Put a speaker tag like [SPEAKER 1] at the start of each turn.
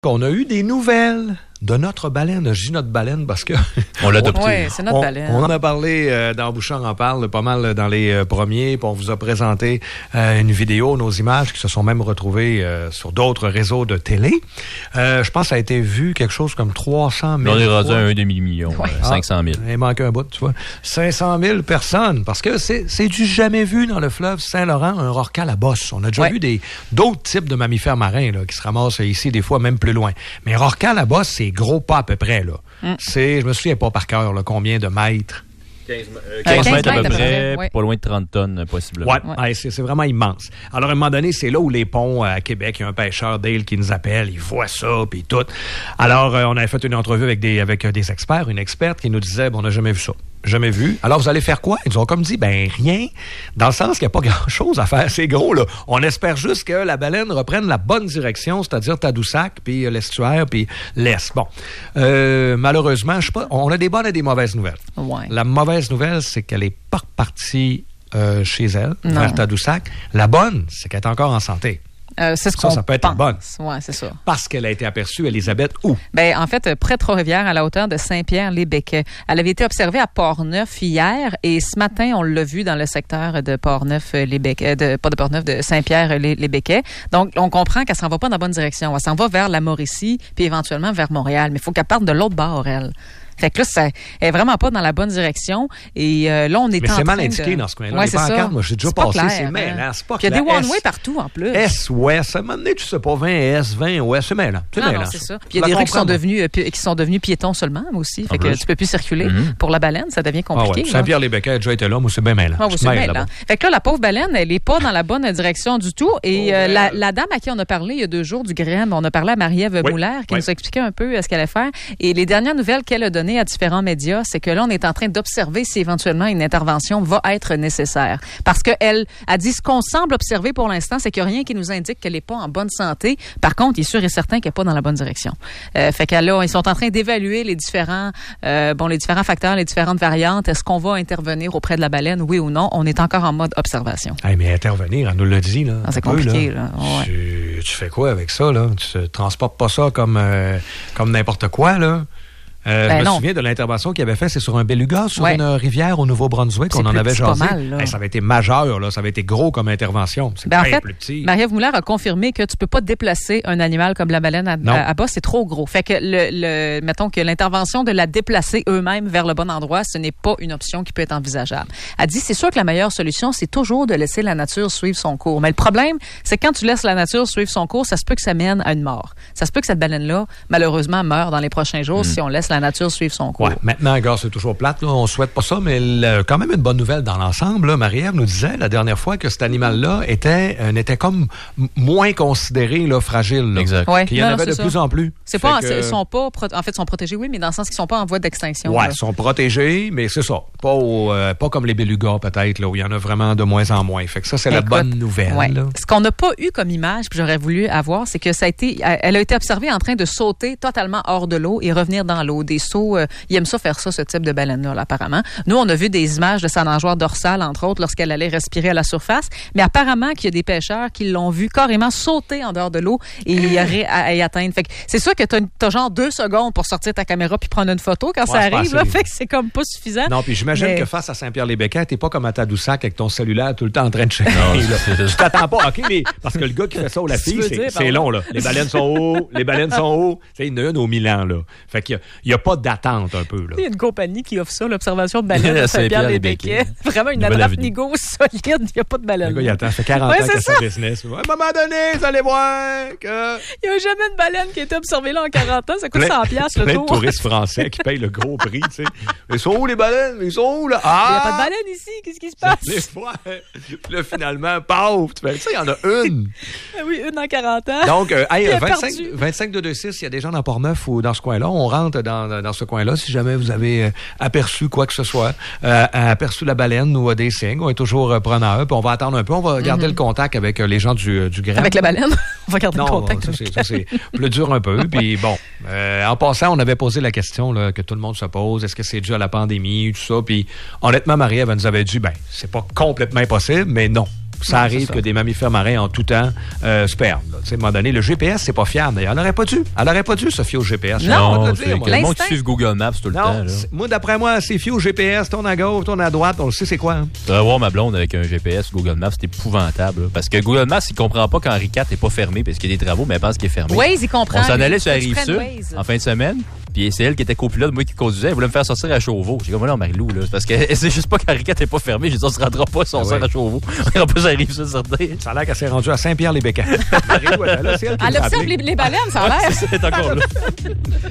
[SPEAKER 1] On a eu des nouvelles de notre baleine. Je dis notre baleine parce que...
[SPEAKER 2] on l'a adopté.
[SPEAKER 3] Oui, c'est notre baleine.
[SPEAKER 1] On en a parlé dans Bouchard en parle pas mal dans les premiers. Puis on vous a présenté une vidéo, nos images qui se sont même retrouvées sur d'autres réseaux de télé. Je pense que ça a été vu quelque chose comme 300 000
[SPEAKER 2] On est rendu
[SPEAKER 1] fois.
[SPEAKER 2] à un demi-million, 500 000.
[SPEAKER 1] Il manque un bout, tu vois. 500 000 personnes, parce que c'est du jamais vu dans le fleuve Saint-Laurent, un rorqual à bosse. On a déjà vu d'autres types de mammifères marins là, qui se ramassent ici, des fois même plus loin. Mais rorqual à bosse, c'est gros pas à peu près. Là. Je me souviens pas par cœur là, combien de mètres.
[SPEAKER 2] 15 mètres à peu près,
[SPEAKER 3] ouais.
[SPEAKER 2] pas loin de 30 tonnes, possiblement.
[SPEAKER 1] Ouais. C'est vraiment immense. Alors, à un moment donné, c'est là où les ponts à Québec, il y a un pêcheur, Dale, qui nous appelle, il voit ça, puis tout. Alors, on avait fait une entrevue avec des experts, une experte qui nous disait, on n'a jamais vu ça. Jamais vu. Alors, vous allez faire quoi? Ils ont comme dit, rien. Dans le sens qu'il n'y a pas grand-chose à faire. C'est gros, là. On espère juste que la baleine reprenne la bonne direction, c'est-à-dire Tadoussac, puis l'estuaire, puis l'Est. Bon. Malheureusement, je sais pas, on a des bonnes et des mauvaises nouvelles.
[SPEAKER 3] Ouais.
[SPEAKER 1] La mauvaise nouvelle, c'est qu'elle n'est pas repartie chez elle, vers Tadoussac. La bonne, c'est qu'elle est encore en santé.
[SPEAKER 3] C'est ce qu'on
[SPEAKER 1] ça peut être bonne.
[SPEAKER 3] Oui, c'est ça.
[SPEAKER 1] Parce qu'elle a été aperçue, Elisabeth, où?
[SPEAKER 3] Bien, en fait, près de Trois-Rivières, à la hauteur de Saint-Pierre-les-Béquets. Elle avait été observée à Port-Neuf hier et ce matin, on l'a vue dans le secteur de Port-Neuf-les-Béquets, pas de Port-Neuf, de Saint-Pierre-les-Béquets. Donc, on comprend qu'elle s'en va pas dans la bonne direction. Elle s'en va vers la Mauricie puis éventuellement vers Montréal. Mais il faut qu'elle parte de l'autre bord, elle. Fait que là, elle est vraiment pas dans la bonne direction. Et là, on est en train de...
[SPEAKER 1] Mais c'est mal indiqué dans ce coin-là.
[SPEAKER 3] Ouais,
[SPEAKER 1] les pancartes, moi, j'ai déjà passé, c'est mêlant. C'est pas
[SPEAKER 3] puis il y a des
[SPEAKER 1] clair.
[SPEAKER 3] one-way partout, en plus.
[SPEAKER 1] S-Ouest. À un moment donné, tu sais pas, 20 S, 20 Ouest, c'est mêlant.
[SPEAKER 3] Non, c'est ça. Puis il y a des rues qui sont devenues piétons seulement, aussi. Fait que tu peux plus circuler. Pour la baleine, ça devient compliqué.
[SPEAKER 1] Saint-Pierre-les-Béquets a déjà été là, moi, c'est bien mêlant.
[SPEAKER 3] C'est mêlant. Fait que là, la pauvre baleine, elle est pas dans la bonne direction du tout. Et la dame à qui on a parlé il y a 2 jours du GREM, on a parlé à Marie-Ève Muller, qui nous a expliqué un peu ce qu'elle allait faire. Et les dernières nouvelles qu'elle a données à différents médias, c'est que là, on est en train d'observer si éventuellement une intervention va être nécessaire. Parce qu'elle a dit ce qu'on semble observer pour l'instant, c'est qu'il n'y a rien qui nous indique qu'elle n'est pas en bonne santé. Par contre, il est sûr et certain qu'elle n'est pas dans la bonne direction. Fait que là, ils sont en train d'évaluer les différents facteurs, les différentes variantes. Est-ce qu'on va intervenir auprès de la baleine, oui ou non? On est encore en mode observation.
[SPEAKER 1] Hey, mais intervenir, elle nous l'a dit, là.
[SPEAKER 3] C'est compliqué, là. Ouais.
[SPEAKER 1] Tu fais quoi avec ça, là? Tu ne transportes pas ça comme n'importe quoi, là? Je me souviens de l'intervention qu'il avait fait, c'est sur un beluga, sur une rivière au Nouveau-Brunswick, on en avait jasé. Ça avait été majeur, là, ça avait été gros comme intervention. C'est
[SPEAKER 3] en fait,
[SPEAKER 1] plus petit.
[SPEAKER 3] Marie-Ève Muller a confirmé que tu peux pas déplacer un animal comme la baleine à bas, c'est trop gros. Fait que mettons que l'intervention de la déplacer eux-mêmes vers le bon endroit, ce n'est pas une option qui peut être envisageable. Elle dit, c'est sûr que la meilleure solution, c'est toujours de laisser la nature suivre son cours. Mais le problème, c'est que quand tu laisses la nature suivre son cours, ça se peut que ça mène à une mort. Ça se peut que cette baleine-là, malheureusement, meure dans les prochains jours si on laisse la nature suivre son cours.
[SPEAKER 1] Ouais, maintenant, gars, c'est toujours plate, là, on souhaite pas ça, mais quand même une bonne nouvelle dans l'ensemble. Là, Marie-Ève nous disait la dernière fois que cet animal-là n'était comme moins considéré là, fragile. Là.
[SPEAKER 2] Exact.
[SPEAKER 3] Ouais,
[SPEAKER 1] qu'il y en avait de plus en plus.
[SPEAKER 3] Ils sont protégés, oui, mais dans le sens qu'ils sont pas en voie d'extinction.
[SPEAKER 1] Oui, ils sont protégés, mais c'est ça. Pas comme les belugas, peut-être, là, où il y en a vraiment de moins en moins. Fait que ça, c'est la bonne nouvelle. Ouais. Là.
[SPEAKER 3] Ce qu'on n'a pas eu comme image, puis j'aurais voulu avoir, c'est que elle a été observée en train de sauter totalement hors de l'eau et revenir dans l'eau. Des sauts, ils aiment ça faire ça, ce type de baleine-là, là, apparemment. Nous, on a vu des images de sa nageoire dorsale, entre autres, lorsqu'elle allait respirer à la surface, mais apparemment qu'il y a des pêcheurs qui l'ont vu carrément sauter en dehors de l'eau et y atteindre. Fait que c'est sûr que t'as genre 2 secondes pour sortir ta caméra puis prendre une photo quand ça arrive, là. Fait que c'est comme pas suffisant.
[SPEAKER 1] Non, puis j'imagine que face à Saint-Pierre-les-Béquets, t'es pas comme à Tadoussac avec ton cellulaire tout le temps en train de checker. Tu t'attends pas, OK? Parce que le gars qui fait ça ou la fille, c'est long, là. Les baleines sont hauts. Il y en a une au Milan, là. Fait qu'il y a pas d'attente un peu, là.
[SPEAKER 3] Il y a une compagnie qui offre ça, l'observation de baleines à Saint-Pierre-les-Béquets. Vraiment une adresse-nigo solide, il n'y a pas de baleine.
[SPEAKER 1] Le gars, il attend, ça fait 40 ans que c'est business. À un moment donné, vous allez voir que...
[SPEAKER 3] Il n'y a jamais de baleine qui a été observée là en 40 ans. Ça coûte 100$ le tour.
[SPEAKER 1] Plein de touristes français qui payent le gros prix, tu sais. Ils sont où les baleines? Ils sont où, là?
[SPEAKER 3] Il n'y a pas de baleine ici. Qu'est-ce qui se passe?
[SPEAKER 1] Puis là, finalement, pauvre. Tu sais, il y en a une.
[SPEAKER 3] Oui, une en 40 ans.
[SPEAKER 1] Donc, 25 226, il y a des gens dans Port-Neuf ou dans ce coin-là. On rentre dans ce coin-là. Si jamais vous avez aperçu quoi que ce soit, aperçu la baleine ou des signes, on est toujours preneur. Puis on va attendre un peu. On va garder le contact avec les gens du GREM.
[SPEAKER 3] Avec la baleine? On va garder le contact.
[SPEAKER 1] Ça, c'est plus dur un peu. Puis bon, en passant, on avait posé la question là, que tout le monde se pose. Est-ce que c'est dû à la pandémie, tout ça? Puis honnêtement, Marie-Ève nous avait dit, c'est pas complètement impossible, mais non. Ça arrive que des mammifères marins en tout temps se perdent. À un moment donné, le GPS, c'est pas fiable. D'ailleurs, elle n'aurait pas dû se fier au GPS.
[SPEAKER 2] Non, c'est le monde qui suit Google Maps tout le temps.
[SPEAKER 1] Moi, d'après moi, c'est fier au GPS. Tourne à gauche, tourne à droite. On le sait, c'est quoi. Hein?
[SPEAKER 2] Tu vas voir ma blonde avec un GPS Google Maps, c'est épouvantable. Là. Parce que Google Maps, il comprend pas qu'Henri IV n'est pas fermé parce qu'il y a des travaux, mais elle pense qu'il est fermé.
[SPEAKER 3] Waze, il comprend.
[SPEAKER 2] On s'en allait sur la Rive-Sud en fin de semaine. Puis c'est elle qui était copilote, moi qui conduisais. Elle voulait me faire sortir à Chauveau. J'ai dit, non, Marie-Lou, là. C'est parce que c'est juste pas qu'Henri IV n'est pas fermé. J'ai dit, on se rendra pas si on sort à Chauveau. On ira pas sur la Rive-Sud, certain.
[SPEAKER 1] Ça a l'air qu'elle s'est rendue à Saint-Pierre-les-Bécans.
[SPEAKER 3] Elle observe les baleines, ça a l'air.
[SPEAKER 2] C'est encore là.